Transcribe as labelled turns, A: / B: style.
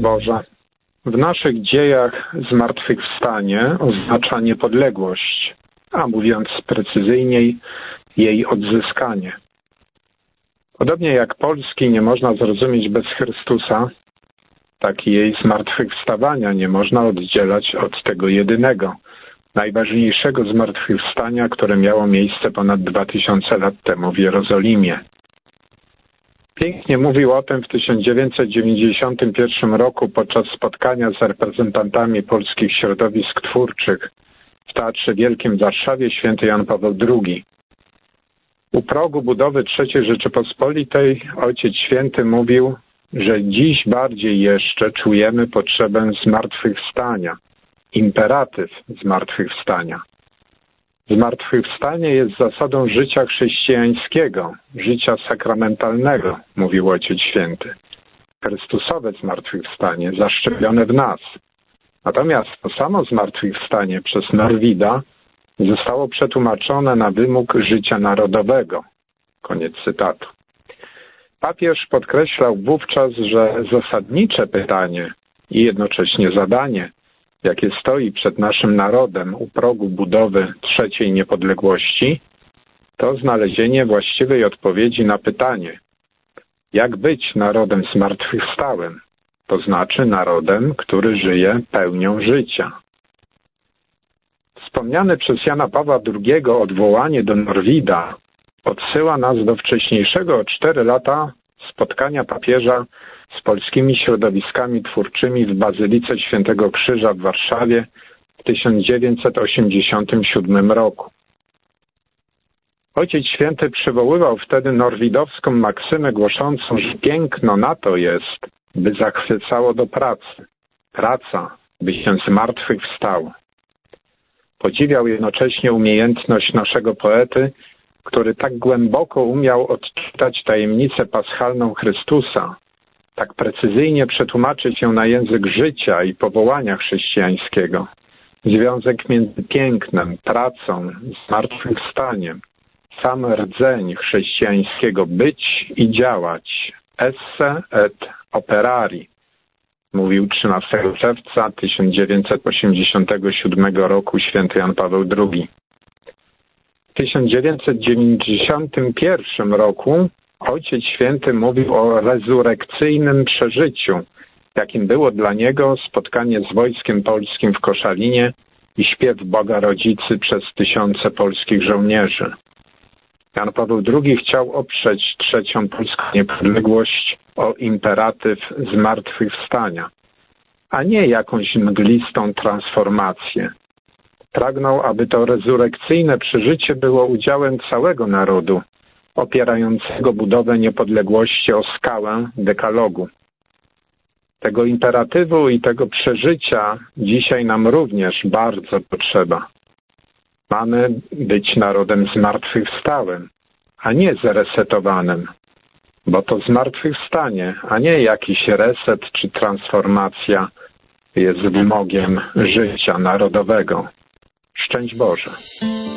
A: Boże. W naszych dziejach zmartwychwstanie oznacza niepodległość, a mówiąc precyzyjniej, jej odzyskanie. Podobnie jak Polski nie można zrozumieć bez Chrystusa, tak i jej zmartwychwstawania nie można oddzielać od tego jedynego, najważniejszego zmartwychwstania, które miało miejsce ponad 2000 lat temu w Jerozolimie. Pięknie mówił o tym w 1991 roku podczas spotkania z reprezentantami polskich środowisk twórczych w Teatrze Wielkim w Warszawie święty Jan Paweł II. U progu budowy III Rzeczypospolitej Ojciec Święty mówił, że dziś bardziej jeszcze czujemy potrzebę zmartwychwstania, imperatyw zmartwychwstania. Zmartwychwstanie jest zasadą życia chrześcijańskiego, życia sakramentalnego, mówił Ojciec Święty. Chrystusowe zmartwychwstanie zaszczepione w nas. Natomiast to samo zmartwychwstanie przez Norwida zostało przetłumaczone na wymóg życia narodowego. Koniec cytatu. Papież podkreślał wówczas, że zasadnicze pytanie i jednocześnie zadanie, jakie stoi przed naszym narodem u progu budowy trzeciej niepodległości, to znalezienie właściwej odpowiedzi na pytanie, jak być narodem zmartwychwstałym, to znaczy narodem, który żyje pełnią życia. Wspomniane przez Jana Pawła II odwołanie do Norwida odsyła nas do wcześniejszego o 4 lata spotkania papieża z polskimi środowiskami twórczymi w Bazylice Świętego Krzyża w Warszawie w 1987 roku. Ojciec Święty przywoływał wtedy norwidowską maksymę głoszącą, że piękno na to jest, by zachwycało do pracy. Praca, by się zmartwychwstał. Podziwiał jednocześnie umiejętność naszego poety, który tak głęboko umiał odczytać tajemnicę paschalną Chrystusa, tak precyzyjnie przetłumaczyć ją na język życia i powołania chrześcijańskiego. Związek między pięknem, pracą, zmartwychwstaniem, sam rdzeń chrześcijańskiego być i działać. Esse et operari, mówił 13 czerwca 1987 roku święty Jan Paweł II. W 1991 roku Ojciec Święty mówił o rezurekcyjnym przeżyciu, jakim było dla niego spotkanie z wojskiem polskim w Koszalinie i śpiew Boga Rodzicy przez tysiące polskich żołnierzy. Jan Paweł II chciał oprzeć trzecią polską niepodległość o imperatyw zmartwychwstania, a nie jakąś mglistą transformację. Pragnął, aby to rezurekcyjne przeżycie było udziałem całego narodu, opierającego budowę niepodległości o skałę dekalogu. Tego imperatywu i tego przeżycia dzisiaj nam również bardzo potrzeba. Mamy być narodem zmartwychwstałym, a nie zresetowanym, bo to zmartwychwstanie, a nie jakiś reset czy transformacja jest wymogiem życia narodowego. Szczęść Boże.